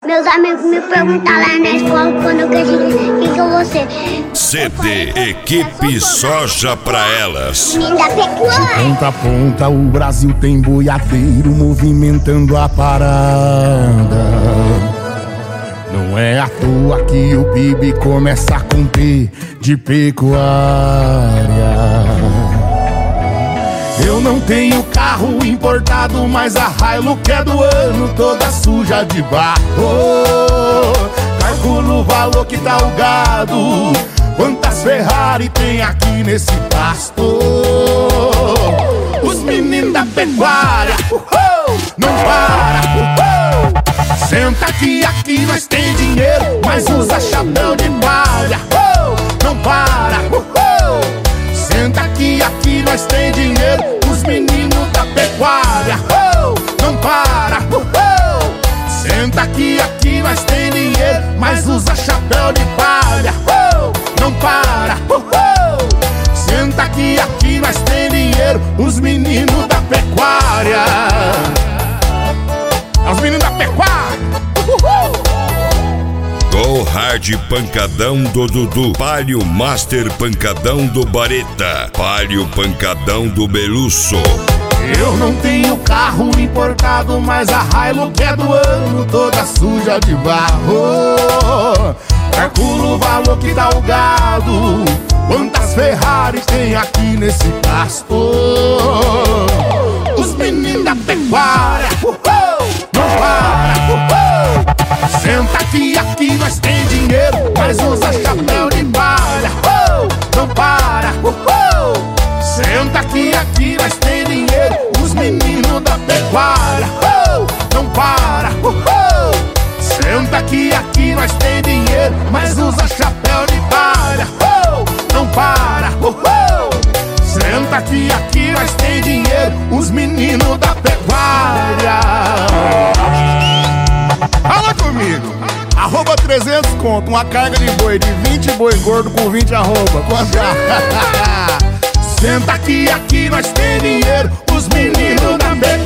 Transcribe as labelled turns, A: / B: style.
A: Meus amigos me perguntaram lá na escola quando eu cresci, quem que eu vou ser?
B: CD Equipe Soja pra elas.
A: Menino da pecuária.
C: De ponta a ponta o Brasil tem boiadeiro movimentando a parada. Não é à toa que o PIB começa com P de pecuária. Eu não tenho carro importado, mas a Hilux é do ano, toda suja de barro. Calculo o valor que tá o gado, quantas Ferrari tem aqui nesse pasto. Os meninos da pecuária, não para, senta aqui nós tem dinheiro, mas usa chapéu de palha. Não para, senta aqui nós tem dinheiro, os meninos da pecuária. Não para, senta aqui nós tem dinheiro, mas usa chapéu de palha. Não para, senta aqui nós tem dinheiro, os meninos da pecuária. Os meninos da pecuária.
B: Go Hard Pancadão do Dudu, Palio Master Pancadão do Bareta, Palio Pancadão do Belusso.
C: Eu não tenho carro importado, mas a Hilux é do ano, toda suja de barro. Calculo o valor que dá o gado, quantas Ferrari tem aqui nesse pasto. Os meninos da pecuária, não para, senta aqui nós tem dinheiro, mas usa chapéu de palha. Não para, senta aqui nós tem dinheiro, os meninos da pecuária. Não para, senta aqui nós tem dinheiro, mas usa chapéu de palha. Não para, senta aqui nós tem dinheiro, os meninos da pecuária. Fala comigo. Arroba 300 conto, uma carga de boi de 20 boi gordo com 20 arroba. Quanto é? Senta aqui nós tem dinheiro, os meninos da pecuária.